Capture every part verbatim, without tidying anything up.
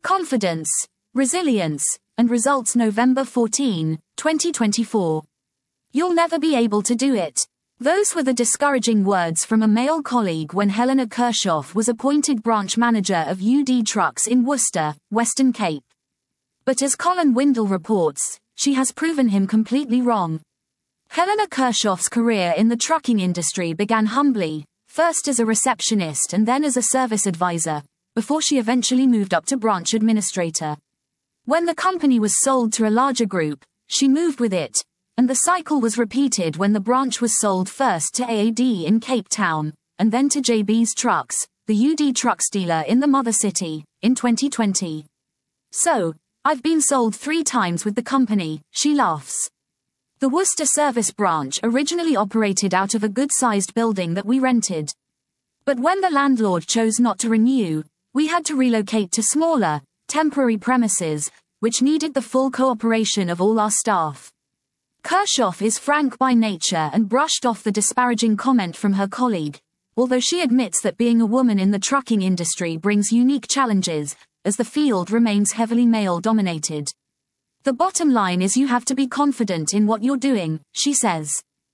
Confidence, Resilience, and Results November fourteenth, twenty twenty-four. You'll never be able to do it. Those were the discouraging words from a male colleague when Helena Kirchhoff was appointed branch manager of U D Trucks in Worcester, Western Cape. But as Colin Windle reports, she has proven him completely wrong. Helena Kirchhoff's career in the trucking industry began humbly, first as a receptionist and then as a service advisor, before she eventually moved up to branch administrator. When the company was sold to a larger group, she moved with it, and the cycle was repeated when the branch was sold first to A A D in Cape Town, and then to J B's Trucks, the U D Trucks dealer in the mother city, in twenty twenty. So, I've been sold three times with the company, she laughs. The Worcester service branch originally operated out of a good-sized building that we rented. But when the landlord chose not to renew, we had to relocate to smaller, temporary premises, which needed the full cooperation of all our staff. Kirchhoff is frank by nature and brushed off the disparaging comment from her colleague, although she admits that being a woman in the trucking industry brings unique challenges, as the field remains heavily male-dominated. The bottom line is you have to be confident in what you're doing, she says.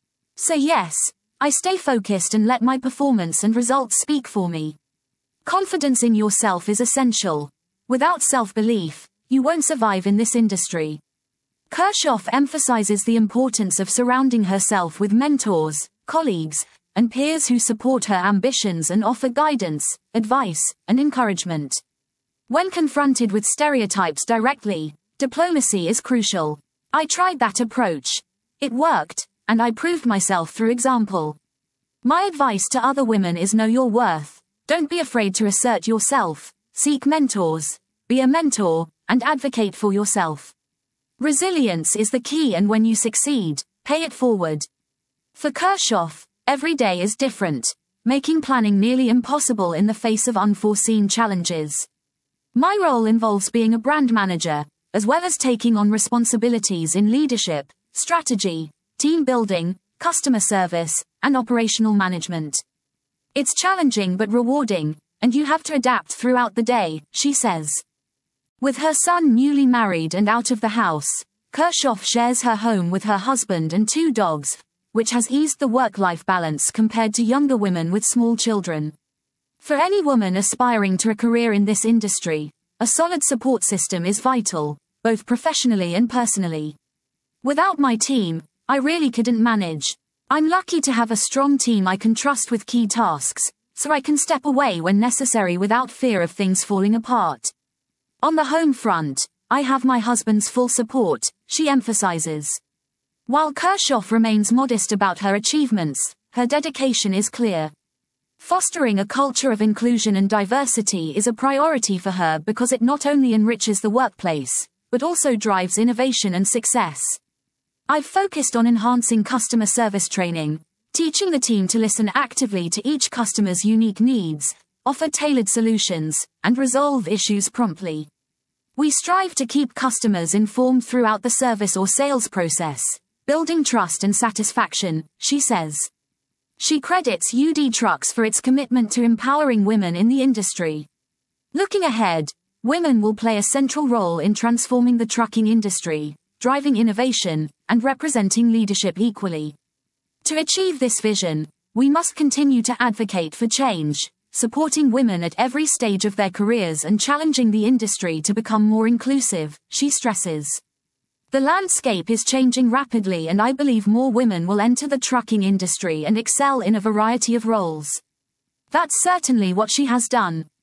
So yes, I stay focused and let my performance and results speak for me. Confidence in yourself is essential. Without self-belief, you won't survive in this industry. Kirchhoff emphasizes the importance of surrounding herself with mentors, colleagues, and peers who support her ambitions and offer guidance, advice, and encouragement. When confronted with stereotypes directly, diplomacy is crucial. I tried that approach. It worked, and I proved myself through example. My advice to other women is know your worth. Don't be afraid to assert yourself, seek mentors, be a mentor, and advocate for yourself. Resilience is the key, and when you succeed, pay it forward. For Kirchhoff, every day is different, making planning nearly impossible in the face of unforeseen challenges. My role involves being a brand manager, as well as taking on responsibilities in leadership, strategy, team building, customer service, and operational management. It's challenging but rewarding, and you have to adapt throughout the day, she says. With her son newly married and out of the house, Kirchhoff shares her home with her husband and two dogs, which has eased the work-life balance compared to younger women with small children. For any woman aspiring to a career in this industry, a solid support system is vital, both professionally and personally. Without my team, I really couldn't manage. I'm lucky to have a strong team I can trust with key tasks, so I can step away when necessary without fear of things falling apart. On the home front, I have my husband's full support, she emphasizes. While Kirchhoff remains modest about her achievements, her dedication is clear. Fostering a culture of inclusion and diversity is a priority for her because it not only enriches the workplace, but also drives innovation and success. I've focused on enhancing customer service training, teaching the team to listen actively to each customer's unique needs, offer tailored solutions, and resolve issues promptly. We strive to keep customers informed throughout the service or sales process, building trust and satisfaction, she says. She credits U D Trucks for its commitment to empowering women in the industry. Looking ahead, women will play a central role in transforming the trucking industry, driving innovation, and representing leadership equally. To achieve this vision, we must continue to advocate for change, supporting women at every stage of their careers and challenging the industry to become more inclusive, she stresses. The landscape is changing rapidly, and I believe more women will enter the trucking industry and excel in a variety of roles. That's certainly what she has done,